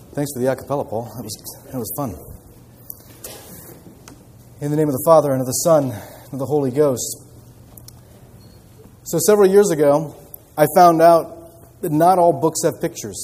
Thanks for the a cappella, Paul. That was fun. In the name of the Father, and of the Son, and of the Holy Ghost. So several years ago, I found out that not all books have pictures.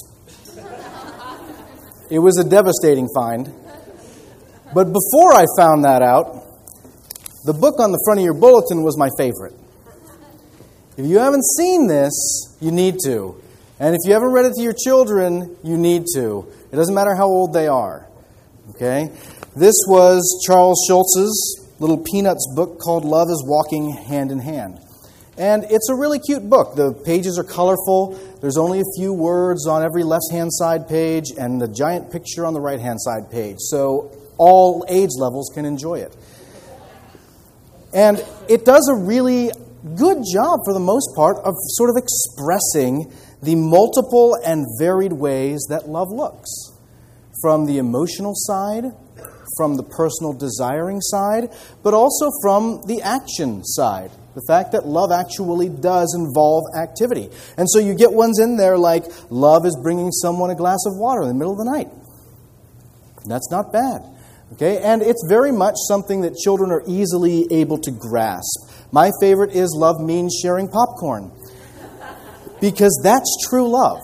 It was a devastating find. But before I found that out, the book on the front of your bulletin was my favorite. If you haven't seen this, you need to. And if you haven't read it to your children, you need to. It doesn't matter how old they are. Okay? This was Charles Schulz's little Peanuts book called Love is Walking Hand in Hand. And it's a really cute book. The pages are colorful. There's only a few words on every left-hand side page and the giant picture on the right-hand side page. So all age levels can enjoy it. And it does a really good job, for the most part, of sort of expressing the multiple and varied ways that love looks. From the emotional side, from the personal desiring side, but also from the action side. The fact that love actually does involve activity. And so you get ones in there like, love is bringing someone a glass of water in the middle of the night. That's not bad. Okay? And it's very much something that children are easily able to grasp. My favorite is love means sharing popcorn. Because that's true love.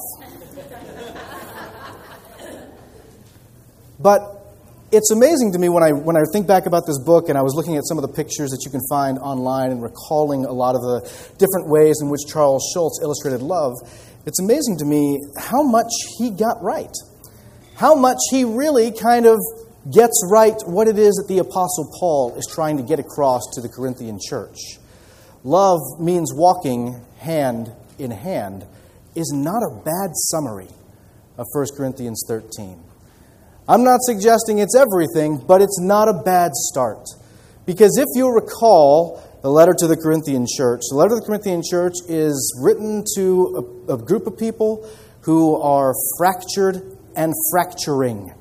But it's amazing to me when I think back about this book and I was looking at some of the pictures that you can find online and recalling a lot of the different ways in which Charles Schulz illustrated love, it's amazing to me how much he got right. How much he really kind of gets right what it is that the Apostle Paul is trying to get across to the Corinthian church. Love means walking hand in hand is not a bad summary of 1 Corinthians 13. I'm not suggesting it's everything, but it's not a bad start. Because if you'll recall the letter to the Corinthian church, the letter to the Corinthian church is written to a group of people who are fractured and fracturing.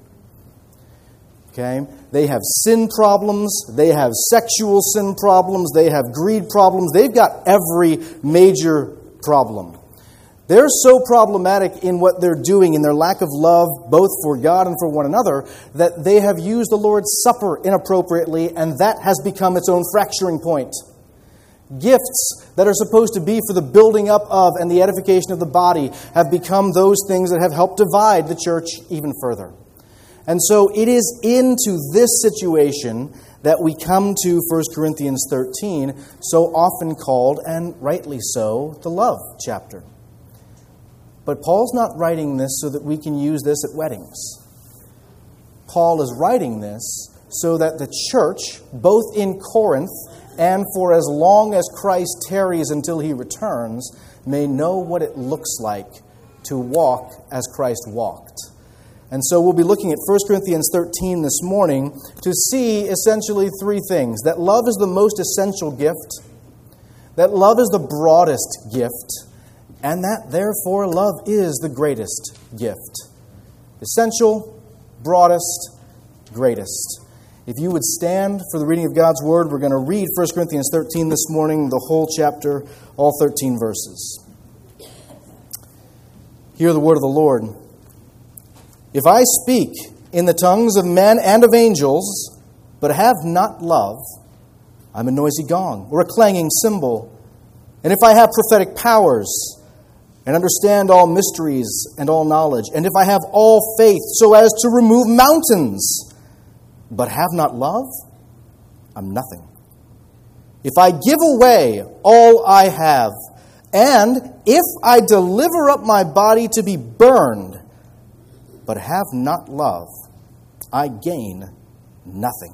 Okay? They have sin problems, they have sexual sin problems, they have greed problems, they've got every major problem. They're so problematic in what they're doing, in their lack of love, both for God and for one another, that they have used the Lord's Supper inappropriately, and that has become its own fracturing point. Gifts that are supposed to be for the building up of and the edification of the body have become those things that have helped divide the church even further. And so it is into this situation that we come to 1 Corinthians 13, so often called, and rightly so, the love chapter. But Paul's not writing this so that we can use this at weddings. Paul is writing this so that the church, both in Corinth and for as long as Christ tarries until he returns, may know what it looks like to walk as Christ walked. And so we'll be looking at 1 Corinthians 13 this morning to see essentially three things. That love is the most essential gift, that love is the broadest gift, and that, therefore, love is the greatest gift. Essential, broadest, greatest. If you would stand for the reading of God's Word, we're going to read 1 Corinthians 13 this morning, the whole chapter, all 13 verses. Hear the word of the Lord. If I speak in the tongues of men and of angels, but have not love, I'm a noisy gong or a clanging cymbal. And if I have prophetic powers and understand all mysteries and all knowledge, and if I have all faith so as to remove mountains, but have not love, I'm nothing. If I give away all I have, and if I deliver up my body to be burned, but have not love, I gain nothing.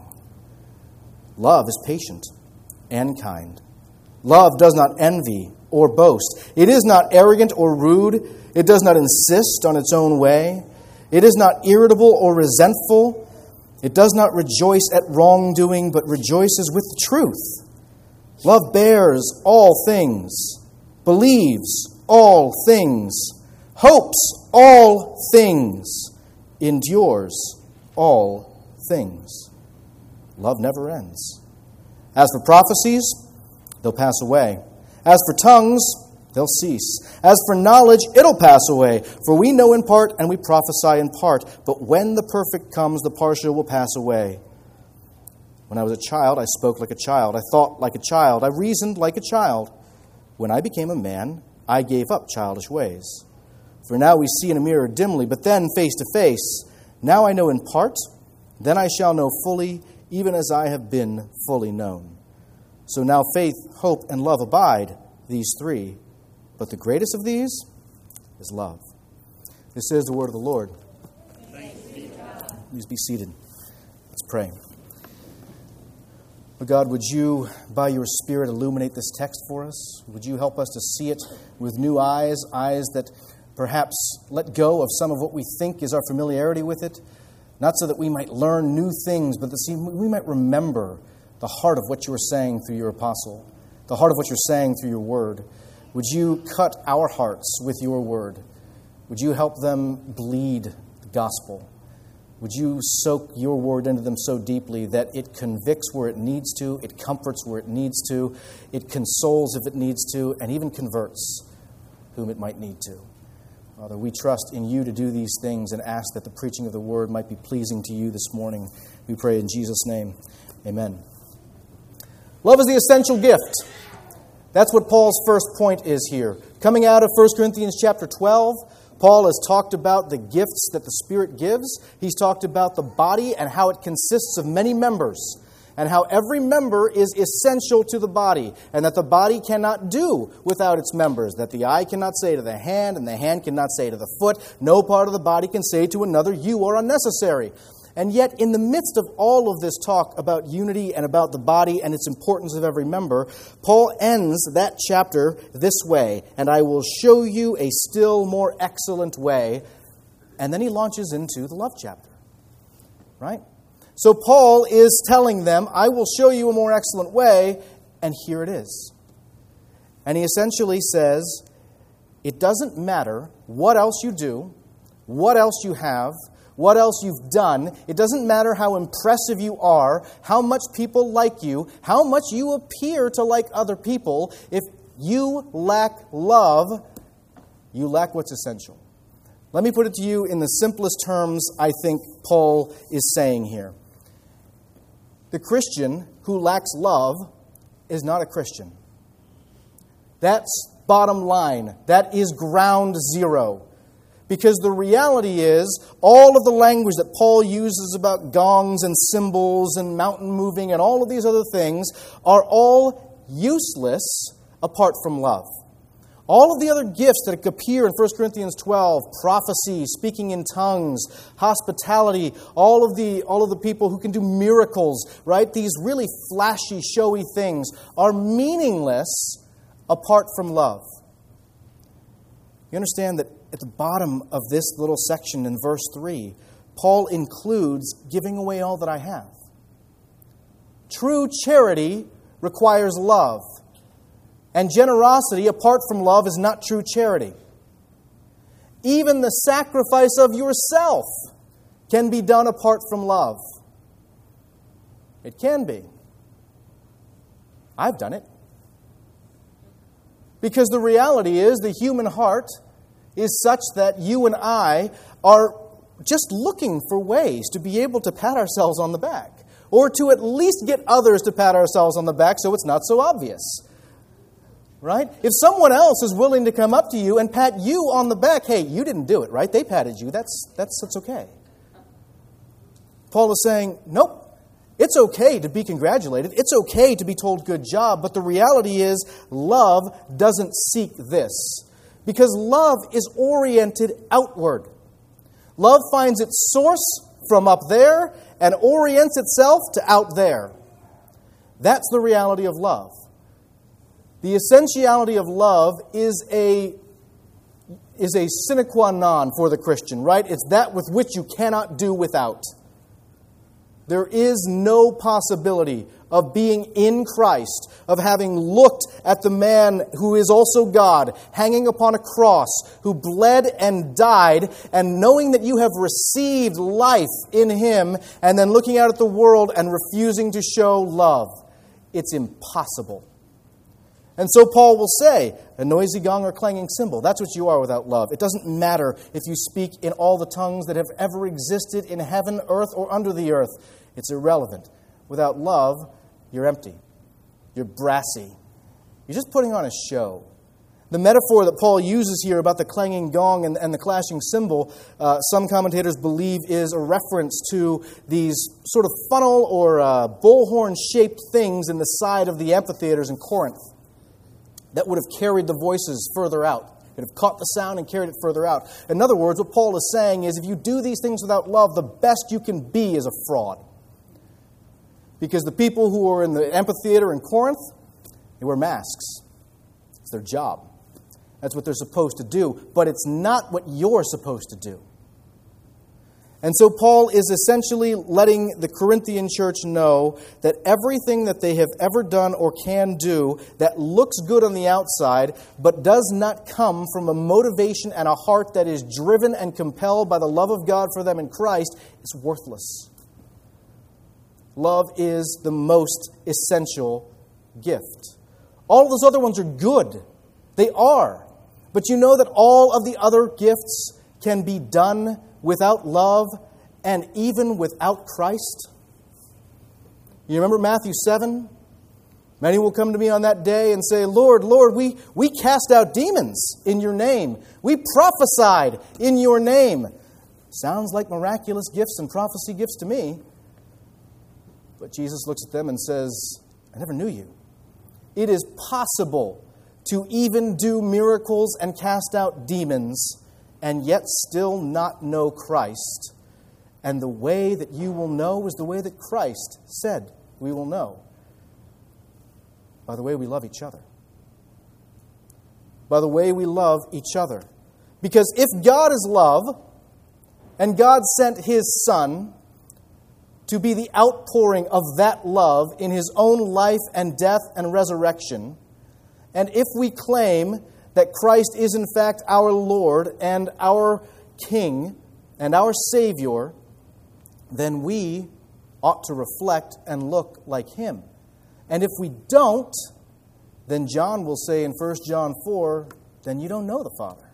Love is patient and kind. Love does not envy or boast. It is not arrogant or rude. It does not insist on its own way. It is not irritable or resentful. It does not rejoice at wrongdoing, but rejoices with the truth. Love bears all things, believes all things, hopes all things, endures all things. Love never ends. As for prophecies, they'll pass away. As for tongues, they'll cease. As for knowledge, it'll pass away. For we know in part and we prophesy in part. But when the perfect comes, the partial will pass away. When I was a child, I spoke like a child. I thought like a child. I reasoned like a child. When I became a man, I gave up childish ways. For now we see in a mirror dimly, but then face to face. Now I know in part, then I shall know fully, even as I have been fully known. So now faith, hope, and love abide, these three. But the greatest of these is love. This is the word of the Lord. Thanks be to God. Please be seated. Let's pray. But God, would you, by your Spirit, illuminate this text for us? Would you help us to see it with new eyes, eyes that perhaps let go of some of what we think is our familiarity with it, not so that we might learn new things, but that we might remember the heart of what you are saying through your apostle, the heart of what you're saying through your word. Would you cut our hearts with your word? Would you help them bleed the gospel? Would you soak your word into them so deeply that it convicts where it needs to, it comforts where it needs to, it consoles if it needs to, and even converts whom it might need to? Father, we trust in you to do these things and ask that the preaching of the word might be pleasing to you this morning. We pray in Jesus' name. Amen. Love is the essential gift. That's what Paul's first point is here. Coming out of 1 Corinthians chapter 12, Paul has talked about the gifts that the Spirit gives. He's talked about the body and how it consists of many members, and how every member is essential to the body, and that the body cannot do without its members, that the eye cannot say to the hand, and the hand cannot say to the foot. No part of the body can say to another, you are unnecessary. And yet, in the midst of all of this talk about unity and about the body and its importance of every member, Paul ends that chapter this way, and I will show you a still more excellent way. And then he launches into the love chapter, right? So Paul is telling them, I will show you a more excellent way, and here it is. And he essentially says, it doesn't matter what else you do, what else you have, what else you've done. It doesn't matter how impressive you are, how much people like you, how much you appear to like other people. If you lack love, you lack what's essential. Let me put it to you in the simplest terms I think Paul is saying here. The Christian who lacks love is not a Christian. That's bottom line. That is ground zero. Because the reality is, all of the language that Paul uses about gongs and cymbals and mountain moving and all of these other things are all useless apart from love. All of the other gifts that appear in 1 Corinthians 12, prophecy, speaking in tongues, hospitality, all of the people who can do miracles, right? These really flashy, showy things are meaningless apart from love. You understand that at the bottom of this little section in verse 3, Paul includes giving away all that I have. True charity requires love. And generosity, apart from love, is not true charity. Even the sacrifice of yourself can be done apart from love. It can be. I've done it. Because the reality is, the human heart is such that you and I are just looking for ways to be able to pat ourselves on the back, or to at least get others to pat ourselves on the back so it's not so obvious. Right? If someone else is willing to come up to you and pat you on the back, hey, you didn't do it, right? They patted you. That's okay. Paul is saying, nope. It's okay to be congratulated. It's okay to be told good job. But the reality is, love doesn't seek this. Because love is oriented outward. Love finds its source from up there and orients itself to out there. That's the reality of love. The essentiality of love is a sine qua non for the Christian, right? It's that with which you cannot do without. There is no possibility of being in Christ, of having looked at the man who is also God, hanging upon a cross, who bled and died, and knowing that you have received life in Him, and then looking out at the world and refusing to show love. It's impossible. And so Paul will say, a noisy gong or clanging cymbal, that's what you are without love. It doesn't matter if you speak in all the tongues that have ever existed in heaven, earth, or under the earth. It's irrelevant. Without love, you're empty. You're brassy. You're just putting on a show. The metaphor that Paul uses here about the clanging gong and the clashing cymbal, some commentators believe is a reference to these sort of funnel or bullhorn-shaped things in the side of the amphitheaters in Corinth that would have carried the voices further out. It would have caught the sound and carried it further out. In other words, what Paul is saying is if you do these things without love, the best you can be is a fraud. Because the people who were in the amphitheater in Corinth, they wear masks. It's their job. That's what they're supposed to do. But it's not what you're supposed to do. And so Paul is essentially letting the Corinthian church know that everything that they have ever done or can do that looks good on the outside but does not come from a motivation and a heart that is driven and compelled by the love of God for them in Christ is worthless. Love is the most essential gift. All of those other ones are good. They are. But you know that all of the other gifts can be done without love and even without Christ. You remember Matthew 7? Many will come to me on that day and say, Lord, Lord, we cast out demons in your name. We prophesied in your name. Sounds like miraculous gifts and prophecy gifts to me. But Jesus looks at them and says, I never knew you. It is possible to even do miracles and cast out demons and yet still not know Christ. And the way that you will know is the way that Christ said we will know. By the way we love each other. By the way we love each other. Because if God is love, and God sent His Son to be the outpouring of that love in His own life and death and resurrection, and if we claim that Christ is in fact our Lord and our King and our Savior, then we ought to reflect and look like Him. And if we don't, then John will say in 1 John 4, then you don't know the Father.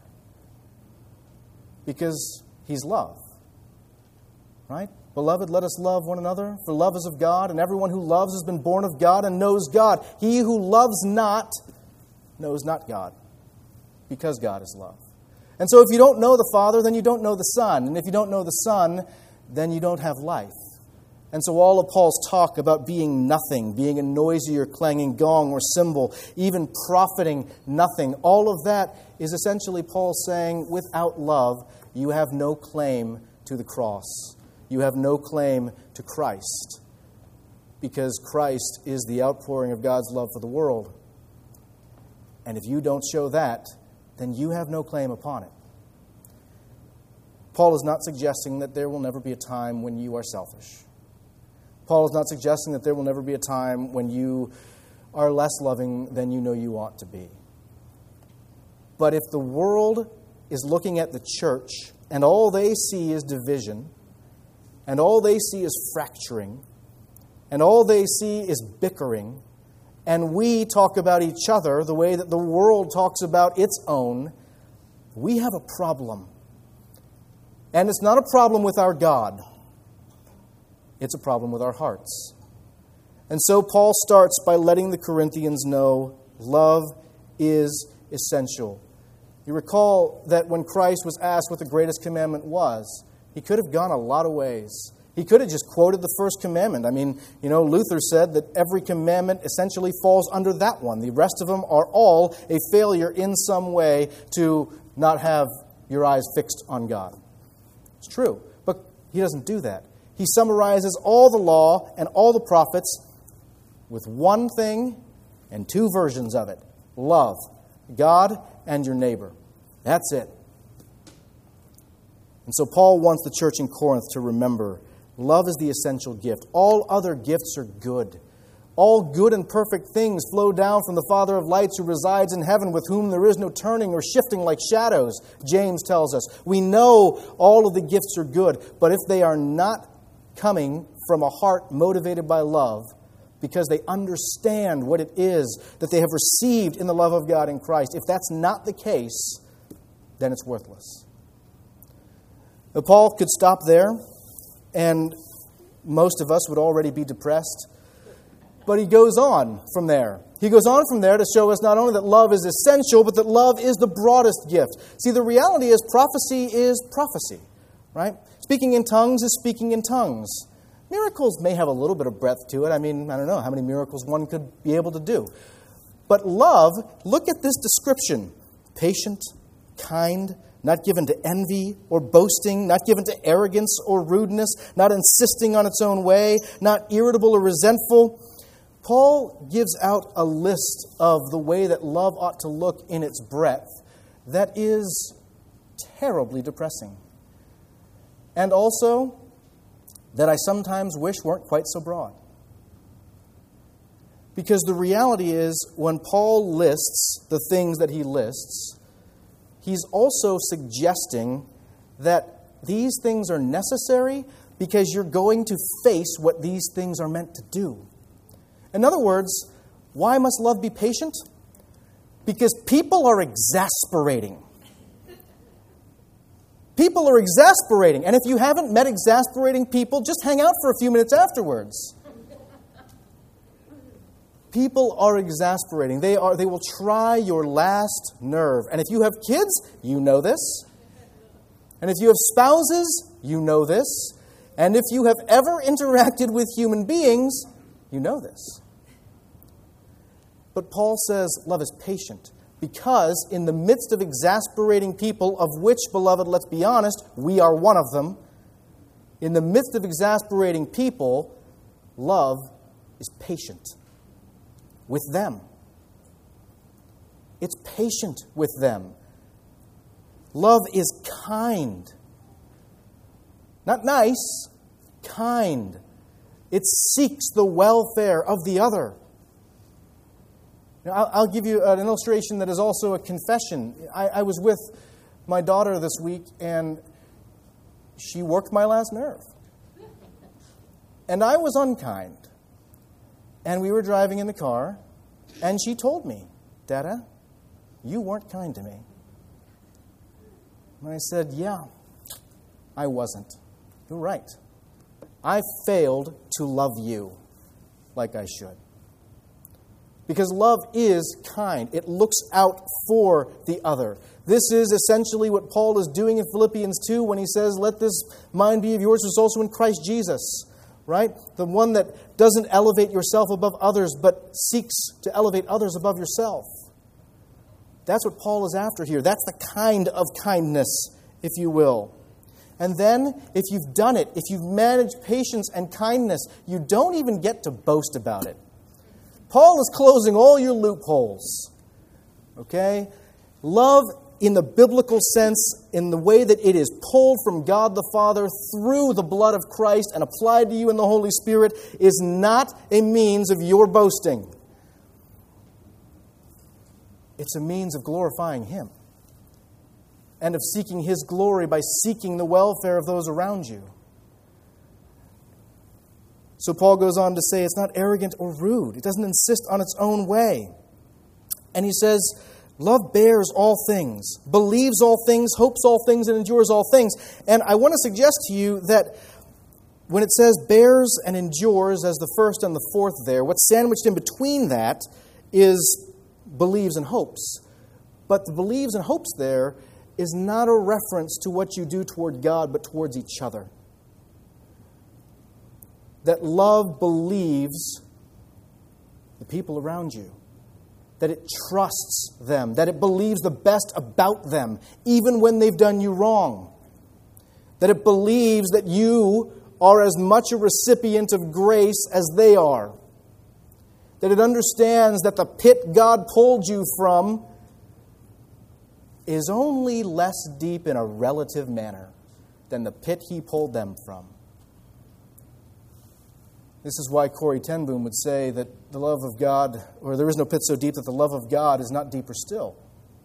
Because He's love. Right? Beloved, let us love one another, for love is of God, and everyone who loves has been born of God and knows God. He who loves not knows not God, because God is love. And so if you don't know the Father, then you don't know the Son. And if you don't know the Son, then you don't have life. And so all of Paul's talk about being nothing, being a noisy or clanging gong or cymbal, even profiting nothing, all of that is essentially Paul saying, without love, you have no claim to the cross. You have no claim to Christ. Because Christ is the outpouring of God's love for the world. And if you don't show that, then you have no claim upon it. Paul is not suggesting that there will never be a time when you are selfish. Paul is not suggesting that there will never be a time when you are less loving than you know you ought to be. But if the world is looking at the church and all they see is division, and all they see is fracturing, and all they see is bickering, and we talk about each other the way that the world talks about its own, we have a problem. And it's not a problem with our God. It's a problem with our hearts. And so Paul starts by letting the Corinthians know love is essential. You recall that when Christ was asked what the greatest commandment was, He could have gone a lot of ways. He could have just quoted the first commandment. I mean, Luther said that every commandment essentially falls under that one. The rest of them are all a failure in some way to not have your eyes fixed on God. It's true. But he doesn't do that. He summarizes all the law and all the prophets with one thing and two versions of it. Love God and your neighbor. That's it. And so Paul wants the church in Corinth to remember love is the essential gift. All other gifts are good. All good and perfect things flow down from the Father of lights who resides in heaven, with whom there is no turning or shifting like shadows, James tells us. We know all of the gifts are good, but if they are not coming from a heart motivated by love, because they understand what it is that they have received in the love of God in Christ. If that's not the case, then it's worthless. Now, Paul could stop there, and most of us would already be depressed. But he goes on from there. He goes on from there to show us not only that love is essential, but that love is the broadest gift. See, the reality is prophecy, right? Speaking in tongues is speaking in tongues. Miracles may have a little bit of breadth to it. I mean, I don't know how many miracles one could be able to do. But love, look at this description. Patient, kind, not given to envy or boasting, not given to arrogance or rudeness, not insisting on its own way, not irritable or resentful. Paul gives out a list of the way that love ought to look in its breadth that is terribly depressing. And also, that I sometimes wish weren't quite so broad. Because the reality is, when Paul lists the things that he lists, he's also suggesting that these things are necessary because you're going to face what these things are meant to do. In other words, why must love be patient? Because people are exasperating. People are exasperating. And if you haven't met exasperating people, just hang out for a few minutes afterwards. People are exasperating. They will try your last nerve. And if you have kids, you know this. And if you have spouses, you know this. And if you have ever interacted with human beings, you know this. But Paul says love is patient. Because in the midst of exasperating people, of which, beloved, let's be honest, we are one of them, in the midst of exasperating people, love is patient with them. It's patient with them. Love is kind. Not nice, kind. It seeks the welfare of the other. Now, I'll give you an illustration that is also a confession. I was with my daughter this week, and she worked my last nerve. And I was unkind. And we were driving in the car, and she told me, "Dada, you weren't kind to me." And I said, "Yeah, I wasn't. You're right. I failed to love you like I should." Because love is kind. It looks out for the other. This is essentially what Paul is doing in Philippians 2 when he says, "Let this mind be of yours, which is also in Christ Jesus." Right? The one that doesn't elevate yourself above others, but seeks to elevate others above yourself. That's what Paul is after here. That's the kind of kindness, if you will. And then, if you've done it, if you've managed patience and kindness, you don't even get to boast about it. Paul is closing all your loopholes. Okay? Love, in the biblical sense, in the way that it is pulled from God the Father through the blood of Christ and applied to you in the Holy Spirit, is not a means of your boasting. It's a means of glorifying Him and of seeking His glory by seeking the welfare of those around you. So Paul goes on to say it's not arrogant or rude. It doesn't insist on its own way. And he says, love bears all things, believes all things, hopes all things, and endures all things. And I want to suggest to you that when it says bears and endures as the first and the fourth there, what's sandwiched in between that is believes and hopes. But the believes and hopes there is not a reference to what you do toward God, but towards each other. That love believes the people around you. That it trusts them. That it believes the best about them, even when they've done you wrong. That it believes that you are as much a recipient of grace as they are. That it understands that the pit God pulled you from is only less deep in a relative manner than the pit He pulled them from. This is why Corrie ten Boom would say that the love of God, or there is no pit so deep that the love of God is not deeper still.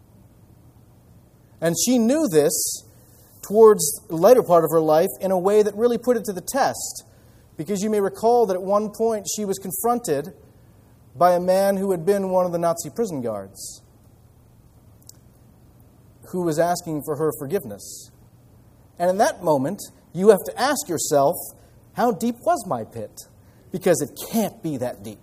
And she knew this towards the later part of her life in a way that really put it to the test. Because you may recall that at one point she was confronted by a man who had been one of the Nazi prison guards, who was asking for her forgiveness. And in that moment, you have to ask yourself, how deep was my pit? Because it can't be that deep.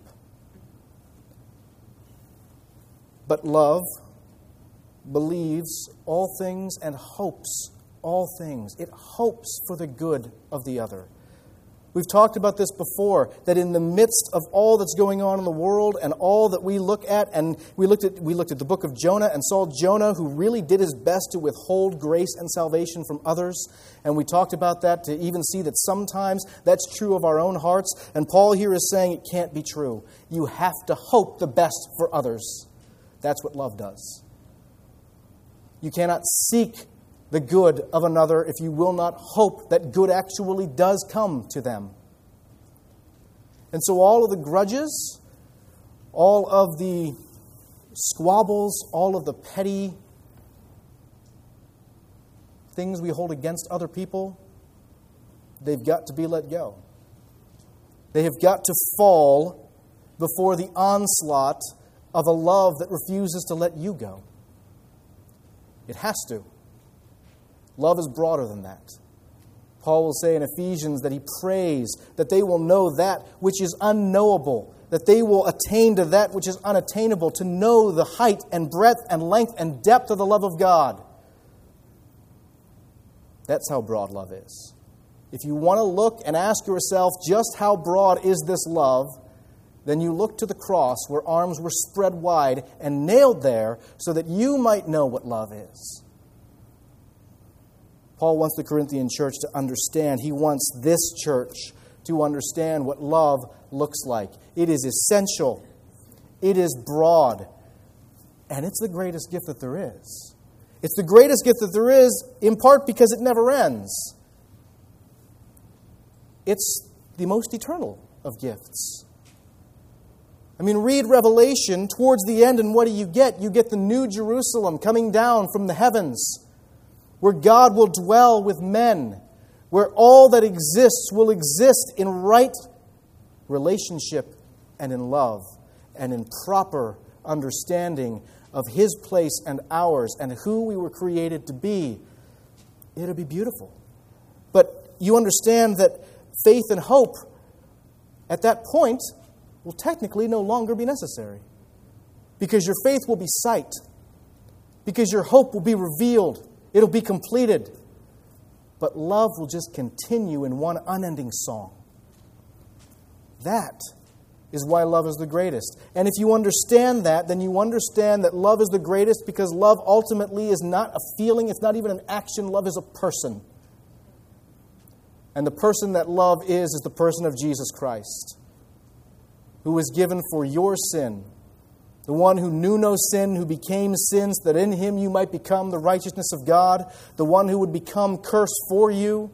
But love believes all things and hopes all things. It hopes for the good of the other. We've talked about this before, that in the midst of all that's going on in the world and all that we look at, and we looked at the book of Jonah and saw Jonah, who really did his best to withhold grace and salvation from others. And we talked about that to even see that sometimes that's true of our own hearts. And Paul here is saying it can't be true. You have to hope the best for others. That's what love does. You cannot seek the good of another if you will not hope that good actually does come to them. And so all of the grudges, all of the squabbles, all of the petty things we hold against other people, they've got to be let go. They have got to fall before the onslaught of a love that refuses to let you go. It has to. Love is broader than that. Paul will say in Ephesians that he prays that they will know that which is unknowable, that they will attain to that which is unattainable, to know the height and breadth and length and depth of the love of God. That's how broad love is. If you want to look and ask yourself just how broad is this love, then you look to the cross where arms were spread wide and nailed there so that you might know what love is. Paul wants the Corinthian church to understand. He wants this church to understand what love looks like. It is essential. It is broad. And it's the greatest gift that there is. It's the greatest gift that there is, in part because it never ends. It's the most eternal of gifts. I mean, read Revelation towards the end, and what do you get? You get the new Jerusalem coming down from the heavens, where God will dwell with men, where all that exists will exist in right relationship and in love and in proper understanding of His place and ours and who we were created to be. It'll be beautiful. But you understand that faith and hope at that point will technically no longer be necessary, because your faith will be sight, because your hope will be revealed. It'll be completed. But love will just continue in one unending song. That is why love is the greatest. And if you understand that, then you understand that love is the greatest because love ultimately is not a feeling, it's not even an action. Love is a person. And the person that love is the person of Jesus Christ, who was given for your sin. The one who knew no sin, who became sin, so that in Him you might become the righteousness of God. The one who would become cursed for you.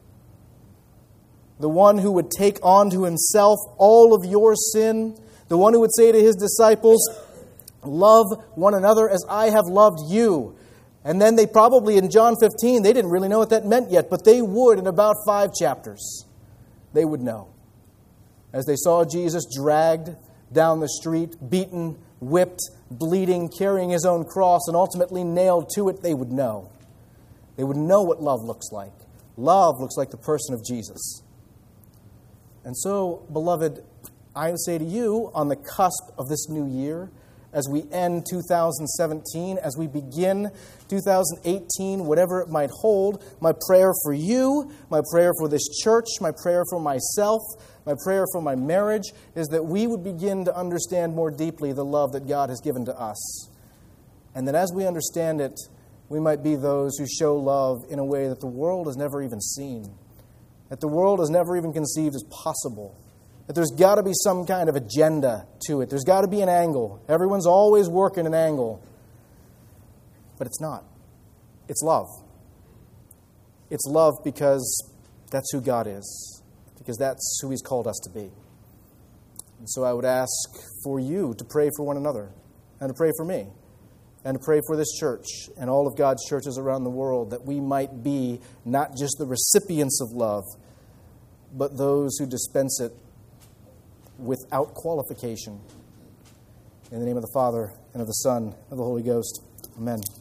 The one who would take on to Himself all of your sin. The one who would say to His disciples, love one another as I have loved you. And then they probably, in John 15, they didn't really know what that meant yet, but they would in about 5 chapters. They would know. As they saw Jesus dragged down the street, beaten, whipped, bleeding, carrying His own cross, and ultimately nailed to it, they would know. They would know what love looks like. Love looks like the person of Jesus. And so, beloved, I would say to you, on the cusp of this new year, as we end 2017, as we begin 2018, whatever it might hold, my prayer for you, my prayer for this church, my prayer for myself, my prayer for my marriage is that we would begin to understand more deeply the love that God has given to us. And that as we understand it, we might be those who show love in a way that the world has never even seen, that the world has never even conceived as possible, that there's got to be some kind of agenda to it. There's got to be an angle. Everyone's always working an angle. But it's not. It's love. It's love because that's who God is, because that's who He's called us to be. And so I would ask for you to pray for one another, and to pray for me, and to pray for this church and all of God's churches around the world, that we might be not just the recipients of love, but those who dispense it without qualification. In the name of the Father, and of the Son, and of the Holy Ghost. Amen.